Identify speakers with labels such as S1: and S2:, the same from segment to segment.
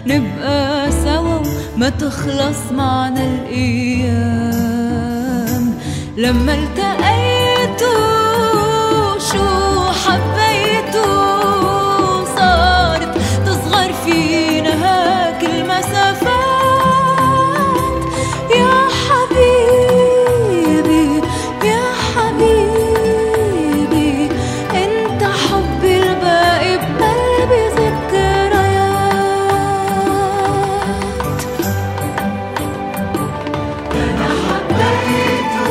S1: نبقى سوا وما تخلص معنا الأيام. لما التقيتوا شو حبيتوا، صارت تصغر فينا هاك المسافات. يا حبيبي يا حبيبي، انت حبي الباقي بقلبي ذكريات.
S2: أنا حبيته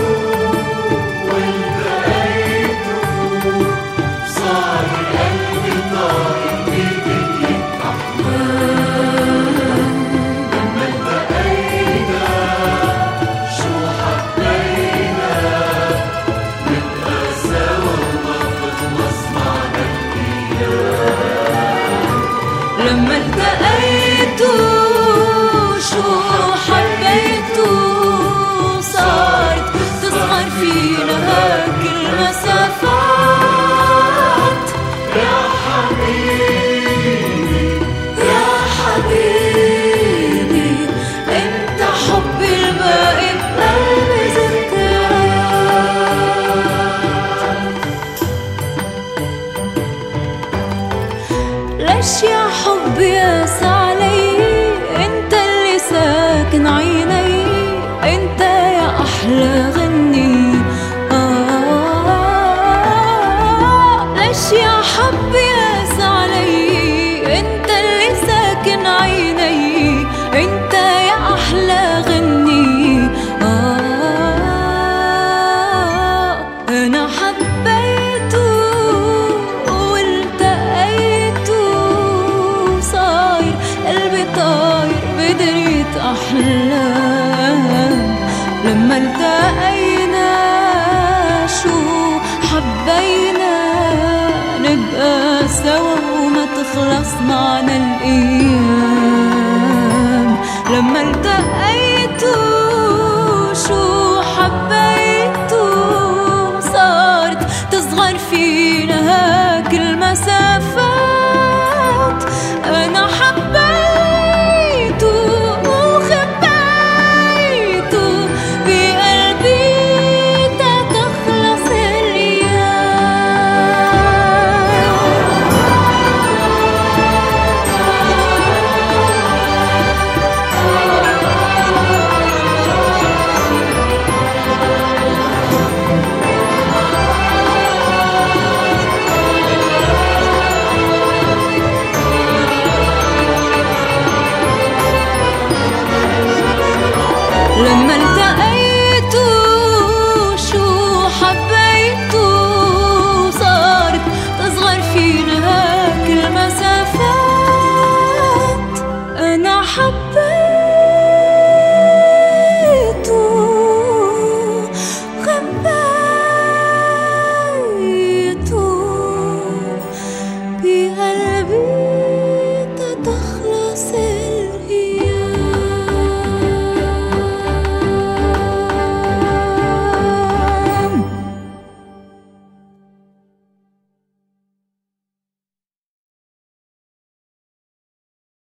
S2: والتقيته، صار قلبي طاير بدنيا أحلام. لما التقينا شو حبينا، نبقى سوا وما تخلص معنا الأيام.
S1: لما التقيتوا شو حبيتوا، صارت تصغر فينا هاك المسافات.
S2: يا حبيبي
S1: يا حبيبي، انت حبي الباقي بقلبي ذكريات. ليش يا حبي قاس علي، انت اللي ساكن عيني، انت يا احلى غني. ليش يا حبي قاس علي، انت اللي ساكن عيني، انت يا احلى غني. انا حبيته والتقيته، صاير قلبي طاير بدريت احلام. لما التقينا شو حبينا، نبقى سوا وما تخلص معنا الأيام.